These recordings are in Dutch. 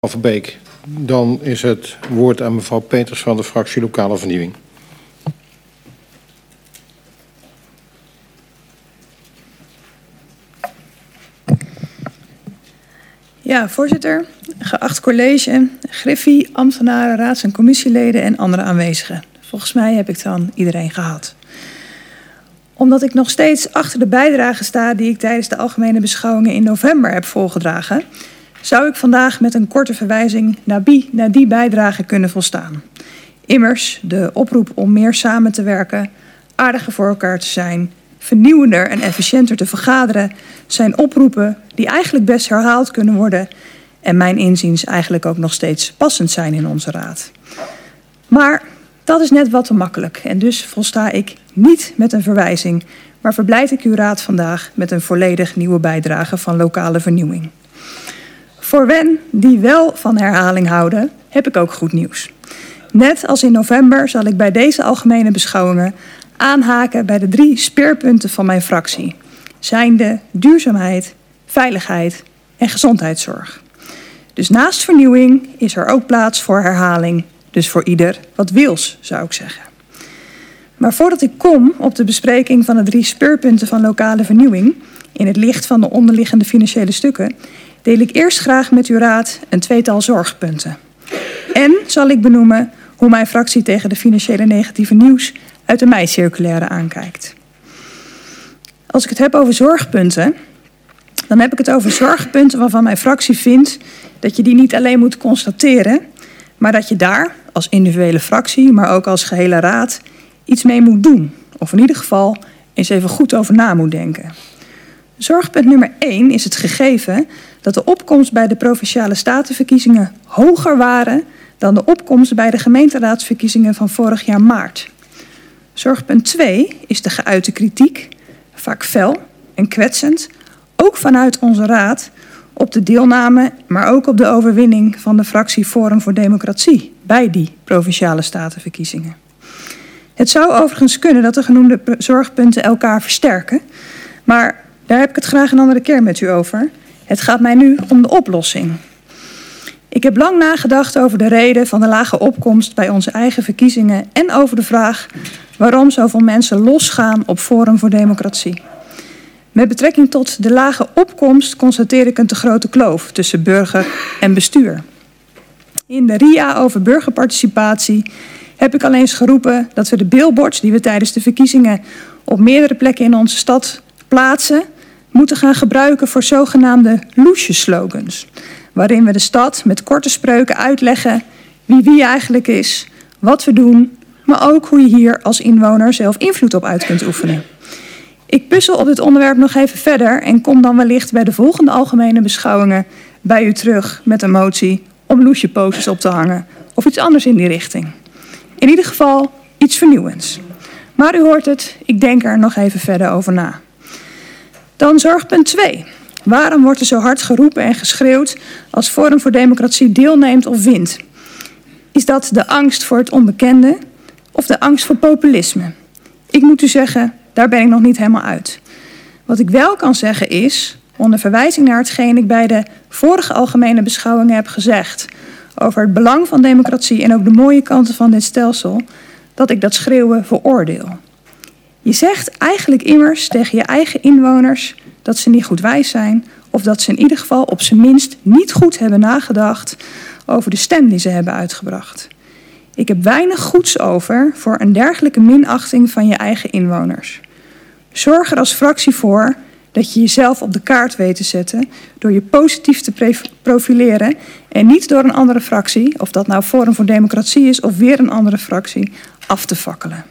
Van Beek. Dan is het woord aan mevrouw Peters van de fractie Lokale Vernieuwing. Ja, voorzitter, geacht college, griffie, ambtenaren, raads- en commissieleden en andere aanwezigen. Volgens mij heb ik dan iedereen gehad. Omdat ik nog steeds achter de bijdrage sta die ik tijdens de algemene beschouwingen in november heb voorgedragen, zou ik vandaag met een korte verwijzing naar die bijdrage kunnen volstaan. Immers, de oproep om meer samen te werken, aardiger voor elkaar te zijn, vernieuwender en efficiënter te vergaderen, zijn oproepen die eigenlijk best herhaald kunnen worden en mijn inziens eigenlijk ook nog steeds passend zijn in onze raad. Maar dat is net wat te makkelijk en dus volsta ik niet met een verwijzing, maar verblijd ik uw raad vandaag met een volledig nieuwe bijdrage van lokale vernieuwing. Voor hen die wel van herhaling houden, heb ik ook goed nieuws. Net als in november zal ik bij deze algemene beschouwingen aanhaken bij de 3 speerpunten van mijn fractie, zijnde duurzaamheid, veiligheid en gezondheidszorg. Dus naast vernieuwing is er ook plaats voor herhaling, dus voor ieder wat wils, zou ik zeggen. Maar voordat ik kom op de bespreking van de 3 speerpunten van lokale vernieuwing, in het licht van de onderliggende financiële stukken, deel ik eerst graag met uw raad een 2-tal zorgpunten. En zal ik benoemen hoe mijn fractie tegen de financiële negatieve nieuws uit de mei-circulaire aankijkt. Als ik het heb over zorgpunten, dan heb ik het over zorgpunten waarvan mijn fractie vindt dat je die niet alleen moet constateren, maar dat je daar als individuele fractie, maar ook als gehele raad iets mee moet doen. Of in ieder geval eens even goed over na moet denken. Zorgpunt nummer 1 is het gegeven dat de opkomst bij de Provinciale Statenverkiezingen hoger waren dan de opkomst bij de gemeenteraadsverkiezingen van vorig jaar maart. Zorgpunt 2 is de geuite kritiek, vaak fel en kwetsend, ook vanuit onze raad, op de deelname, maar ook op de overwinning van de fractie Forum voor Democratie bij die Provinciale Statenverkiezingen. Het zou overigens kunnen dat de genoemde zorgpunten elkaar versterken, maar daar heb ik het graag een andere keer met u over. Het gaat mij nu om de oplossing. Ik heb lang nagedacht over de reden van de lage opkomst bij onze eigen verkiezingen en over de vraag waarom zoveel mensen losgaan op Forum voor Democratie. Met betrekking tot de lage opkomst constateer ik een te grote kloof tussen burger en bestuur. In de RIA over burgerparticipatie heb ik al eens geroepen dat we de billboards die we tijdens de verkiezingen op meerdere plekken in onze stad plaatsen, moeten gaan gebruiken voor zogenaamde loesjeslogans, waarin we de stad met korte spreuken uitleggen wie eigenlijk is, wat we doen, maar ook hoe je hier als inwoner zelf invloed op uit kunt oefenen. Ik puzzel op dit onderwerp nog even verder en kom dan wellicht bij de volgende algemene beschouwingen bij u terug met een motie om loesjeposters op te hangen of iets anders in die richting. In ieder geval iets vernieuwends. Maar u hoort het, ik denk er nog even verder over na. Dan zorgpunt 2. Waarom wordt er zo hard geroepen en geschreeuwd als Forum voor Democratie deelneemt of wint? Is dat de angst voor het onbekende of de angst voor populisme? Ik moet u zeggen, daar ben ik nog niet helemaal uit. Wat ik wel kan zeggen is, onder verwijzing naar hetgeen ik bij de vorige algemene beschouwingen heb gezegd over het belang van democratie en ook de mooie kanten van dit stelsel, dat ik dat schreeuwen veroordeel. Je zegt eigenlijk immers tegen je eigen inwoners dat ze niet goed wijs zijn of dat ze in ieder geval op zijn minst niet goed hebben nagedacht over de stem die ze hebben uitgebracht. Ik heb weinig goeds over voor een dergelijke minachting van je eigen inwoners. Zorg er als fractie voor dat je jezelf op de kaart weet te zetten door je positief te profileren en niet door een andere fractie, of dat nou Forum voor Democratie is of weer een andere fractie, af te fakkelen.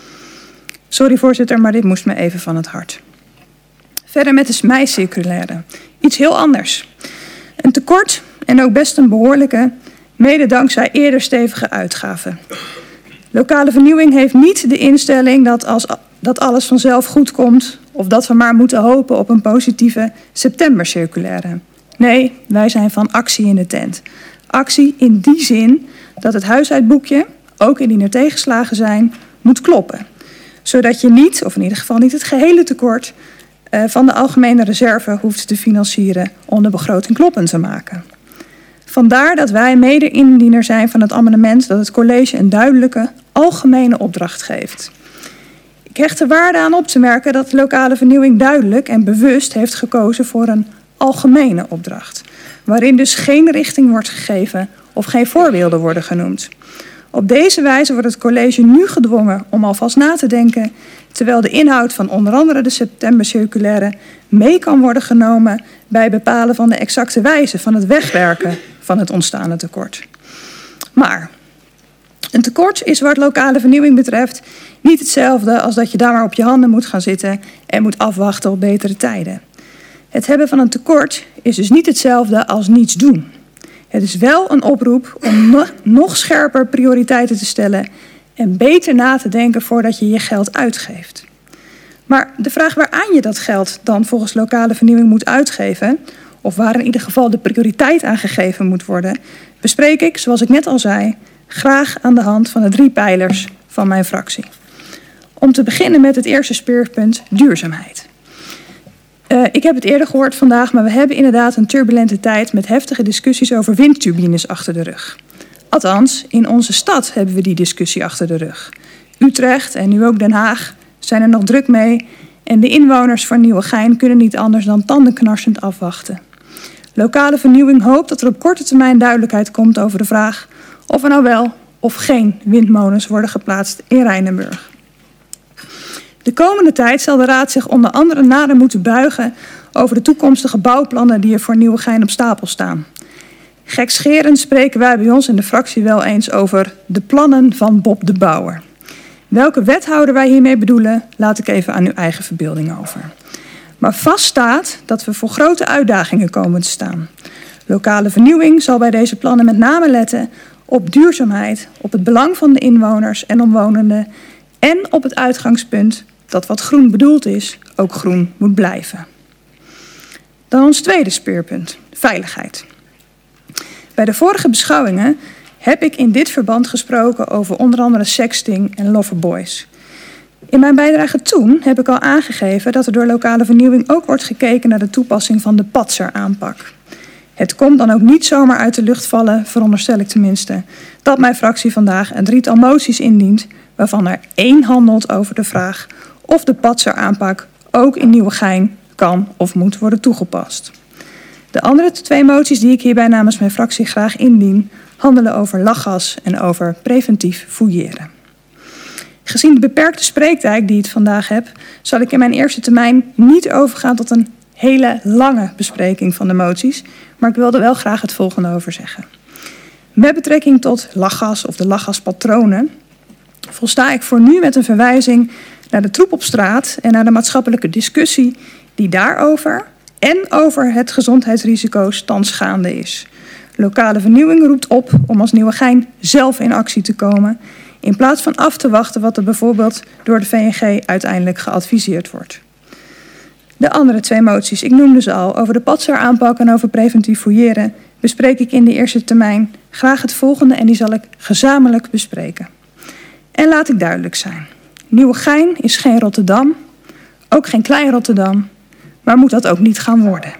Sorry voorzitter, maar dit moest me even van het hart. Verder met de mei-circulaire. Iets heel anders. Een tekort en ook best een behoorlijke, mede dankzij eerder stevige uitgaven. Lokale vernieuwing heeft niet de instelling dat alles vanzelf goed komt of dat we maar moeten hopen op een positieve september-circulaire. Nee, wij zijn van actie in de tent. Actie in die zin dat het huishoudboekje, ook indien er tegenslagen zijn, moet kloppen. Zodat je niet, of in ieder geval niet het gehele tekort van de algemene reserve hoeft te financieren om de begroting kloppend te maken. Vandaar dat wij mede-indiener zijn van het amendement dat het college een duidelijke, algemene opdracht geeft. Ik hecht er waarde aan op te merken dat de lokale vernieuwing duidelijk en bewust heeft gekozen voor een algemene opdracht, waarin dus geen richting wordt gegeven of geen voorbeelden worden genoemd. Op deze wijze wordt het college nu gedwongen om alvast na te denken, terwijl de inhoud van onder andere de septembercirculaire mee kan worden genomen bij bepalen van de exacte wijze van het wegwerken van het ontstaande tekort. Maar een tekort is wat lokale vernieuwing betreft niet hetzelfde als dat je daar maar op je handen moet gaan zitten en moet afwachten op betere tijden. Het hebben van een tekort is dus niet hetzelfde als niets doen. Het is wel een oproep om nog scherper prioriteiten te stellen en beter na te denken voordat je je geld uitgeeft. Maar de vraag waaraan je dat geld dan volgens lokale vernieuwing moet uitgeven, of waar in ieder geval de prioriteit aan gegeven moet worden, bespreek ik, zoals ik net al zei, graag aan de hand van de 3 pijlers van mijn fractie. Om te beginnen met het eerste speerpunt, duurzaamheid. Ik heb het eerder gehoord vandaag, maar we hebben inderdaad een turbulente tijd met heftige discussies over windturbines achter de rug. Althans, in onze stad hebben we die discussie achter de rug. Utrecht en nu ook Den Haag zijn er nog druk mee en de inwoners van Nieuwegein kunnen niet anders dan tandenknarsend afwachten. Lokale vernieuwing hoopt dat er op korte termijn duidelijkheid komt over de vraag of er nou wel of geen windmolens worden geplaatst in Rijnenburg. De komende tijd zal de Raad zich onder andere nader moeten buigen over de toekomstige bouwplannen die er voor Nieuwegein op stapel staan. Gekscherend spreken wij bij ons in de fractie wel eens over de plannen van Bob de Bouwer. Welke wethouder wij hiermee bedoelen, laat ik even aan uw eigen verbeelding over. Maar vast staat dat we voor grote uitdagingen komen te staan. Lokale vernieuwing zal bij deze plannen met name letten op duurzaamheid, op het belang van de inwoners en omwonenden en op het uitgangspunt dat wat groen bedoeld is, ook groen moet blijven. Dan ons tweede speerpunt, veiligheid. Bij de vorige beschouwingen heb ik in dit verband gesproken over onder andere sexting en loverboys. In mijn bijdrage toen heb ik al aangegeven dat er door lokale vernieuwing ook wordt gekeken naar de toepassing van de Patser-aanpak. Het komt dan ook niet zomaar uit de lucht vallen, veronderstel ik tenminste, dat mijn fractie vandaag een 3-tal moties indient, waarvan er 1 handelt over de vraag of de Patser-aanpak ook in Nieuwegein kan of moet worden toegepast. De andere 2 moties die ik hierbij namens mijn fractie graag indien, handelen over lachgas en over preventief fouilleren. Gezien de beperkte spreektijd die ik vandaag heb, zal ik in mijn eerste termijn niet overgaan tot een hele lange bespreking van de moties, maar ik wilde wel graag het volgende over zeggen. Met betrekking tot lachgas of de lachgaspatronen volsta ik voor nu met een verwijzing naar de troep op straat en naar de maatschappelijke discussie die daarover en over het gezondheidsrisico thans gaande is. Lokale vernieuwing roept op om als Nieuwegein zelf in actie te komen, in plaats van af te wachten wat er bijvoorbeeld door de VNG uiteindelijk geadviseerd wordt. De andere 2 moties, ik noemde ze al, over de Patser-aanpak en over preventief fouilleren, bespreek ik in de eerste termijn graag het volgende en die zal ik gezamenlijk bespreken. En laat ik duidelijk zijn. Nieuwegein is geen Rotterdam, ook geen klein Rotterdam, maar moet dat ook niet gaan worden.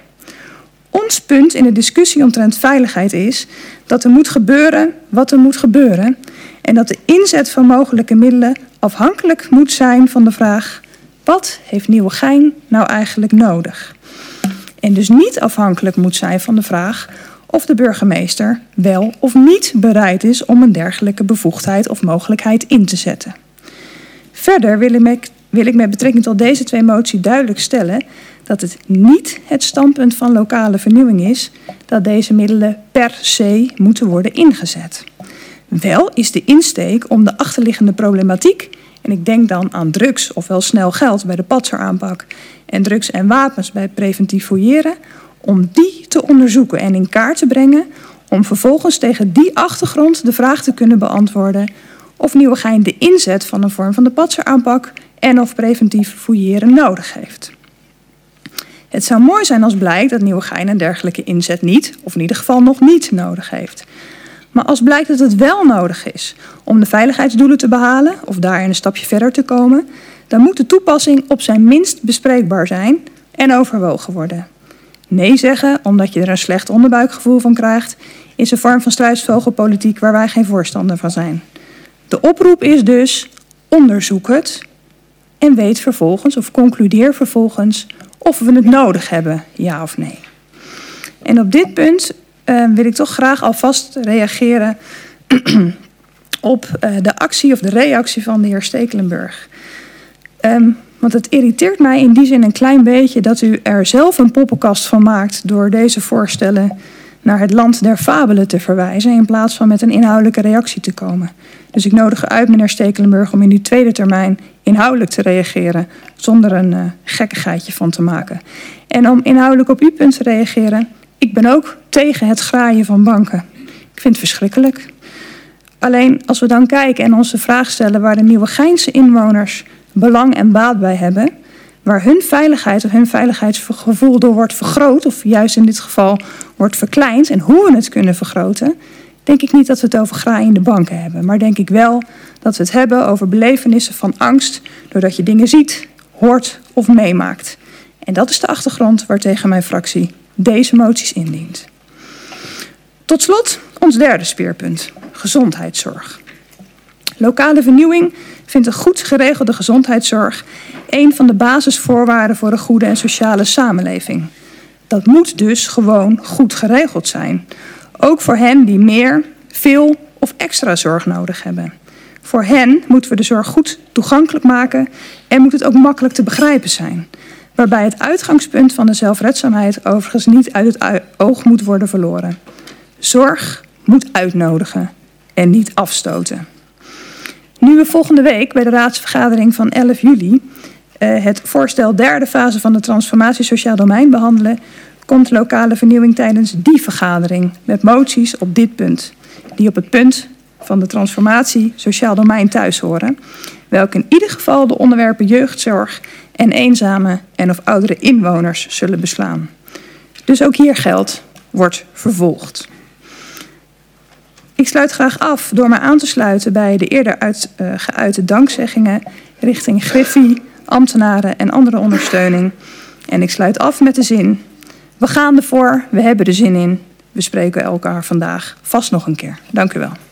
Ons punt in de discussie omtrent veiligheid is dat er moet gebeuren wat er moet gebeuren en dat de inzet van mogelijke middelen afhankelijk moet zijn van de vraag: wat heeft Nieuwegein nou eigenlijk nodig? En dus niet afhankelijk moet zijn van de vraag of de burgemeester wel of niet bereid is om een dergelijke bevoegdheid of mogelijkheid in te zetten. Verder wil ik met betrekking tot deze 2 moties duidelijk stellen dat het niet het standpunt van lokale vernieuwing is dat deze middelen per se moeten worden ingezet. Wel is de insteek om de achterliggende problematiek, en ik denk dan aan drugs ofwel snel geld bij de Patser-aanpak en drugs en wapens bij preventief fouilleren, om die te onderzoeken en in kaart te brengen, om vervolgens tegen die achtergrond de vraag te kunnen beantwoorden of Nieuwegein de inzet van een vorm van de Patser-aanpak en of preventief fouilleren nodig heeft. Het zou mooi zijn als blijkt dat Nieuwegein een dergelijke inzet niet, of in ieder geval nog niet, nodig heeft. Maar als blijkt dat het wel nodig is om de veiligheidsdoelen te behalen of daarin een stapje verder te komen, dan moet de toepassing op zijn minst bespreekbaar zijn en overwogen worden. Nee zeggen omdat je er een slecht onderbuikgevoel van krijgt, is een vorm van struisvogelpolitiek waar wij geen voorstander van zijn. De oproep is dus, onderzoek het en weet vervolgens of concludeer vervolgens of we het nodig hebben, ja of nee. En op dit punt wil ik toch graag alvast reageren op de actie of de reactie van de heer Stekelenburg. Want het irriteert mij in die zin een klein beetje dat u er zelf een poppenkast van maakt door deze voorstellen naar het land der fabelen te verwijzen in plaats van met een inhoudelijke reactie te komen. Dus ik nodig u uit, meneer Stekelenburg, om in uw tweede termijn inhoudelijk te reageren zonder een gekkigheidje van te maken. En om inhoudelijk op uw punt te reageren, ik ben ook tegen het graaien van banken. Ik vind het verschrikkelijk. Alleen als we dan kijken en ons de vraag stellen waar de Nieuwegeinse inwoners belang en baat bij hebben, waar hun veiligheid of hun veiligheidsgevoel door wordt vergroot, of juist in dit geval wordt verkleind, en hoe we het kunnen vergroten, denk ik niet dat we het over graaiende banken hebben. Maar denk ik wel dat we het hebben over belevenissen van angst, doordat je dingen ziet, hoort of meemaakt. En dat is de achtergrond waartegen mijn fractie deze moties indient. Tot slot ons derde speerpunt, gezondheidszorg. Lokale vernieuwing vindt een goed geregelde gezondheidszorg een van de basisvoorwaarden voor een goede en sociale samenleving. Dat moet dus gewoon goed geregeld zijn. Ook voor hen die meer, veel of extra zorg nodig hebben. Voor hen moeten we de zorg goed toegankelijk maken en moet het ook makkelijk te begrijpen zijn. Waarbij het uitgangspunt van de zelfredzaamheid overigens niet uit het oog moet worden verloren. Zorg moet uitnodigen en niet afstoten. Nu we volgende week bij de raadsvergadering van 11 juli het voorstel derde fase van de transformatie sociaal domein behandelen, komt lokale vernieuwing tijdens die vergadering met moties op dit punt, die op het punt van de transformatie sociaal domein thuis horen, welke in ieder geval de onderwerpen jeugdzorg en eenzame en of oudere inwoners zullen beslaan. Dus ook hier geldt, wordt vervolgd. Ik sluit graag af door me aan te sluiten bij de eerder geuite dankzeggingen richting Griffie, ambtenaren en andere ondersteuning. En ik sluit af met de zin: we gaan ervoor, we hebben er zin in. We spreken elkaar vandaag vast nog een keer. Dank u wel.